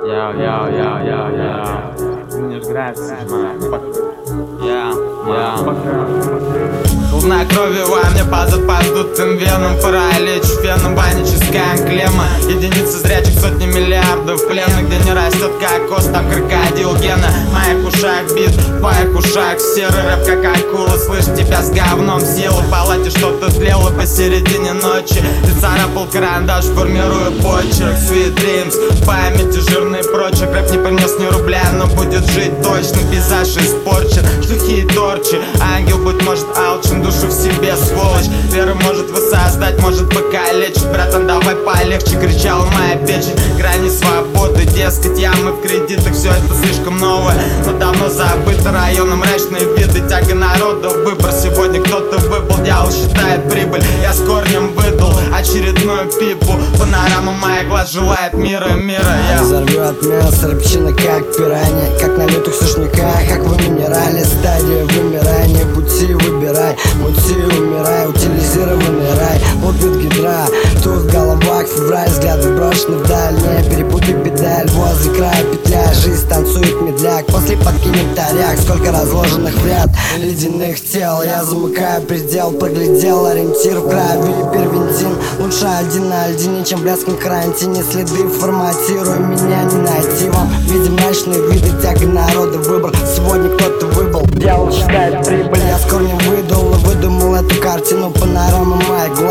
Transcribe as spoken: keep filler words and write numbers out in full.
Yo, yo, yo, yo, yo. Minhas graças, mano. Yeah, yeah. Волна крови во мне падает по вздутым венам. Паралич, феном, баническая клемма. Единицы зрячих, сотни миллиардов плена. Где не растет кокос, там крокодил гена. Моих ушах бит, в моих ушах серый рэп, как акула. Слышь, тебя с говном съела. В палате что-то тлело посередине ночи. Ты царапал карандаш, формируя почерк. Sweet dreams, в памяти жирный прочерк. Рэп не принес ни рубля, но будет жить точно. Пейзаж испорчен, шлюхи и торчи. Ангел, быть может, алчен, душу в себе, сволочь. Веру может воссоздать, может покалечить. Братан, давай полегче, кричала моя печень. Грани свободы, дескать, ямы в кредитах. Все это слишком новое, но давно забыто. Районы мрачные виды, тяга народа, выбор. Сегодня кто-то выпал, дьявол считает прибыль. Я с корнем выдал очередную пипу. Панорама моя глаз желает мира, мира. Я взорвет мясо, рыбчина как пиранья. Как на лютых сушняках, как в минерале. Стадия вымирания, пути выбирай. Мути, умирай, утилизированный рай. Вот вид гидра, тут в головах февраль. Взгляды брошены вдаль, не перепутай педаль. Возле края петля, жизнь танцует медляк. После подкинем таряк, сколько разложенных в ряд ледяных тел. Я замыкаю предел, проглядел ориентир в крови. Первентин, лучше один на льдине, чем в блядском карантине. Следы форматирую, меня не найти вам. Видим мрачные виды, тяга народа, выбор. Сегодня кто-то выбыл, дьявол считает прибыль. Я с корнем выдал, выдумал эту картину. Панорама моя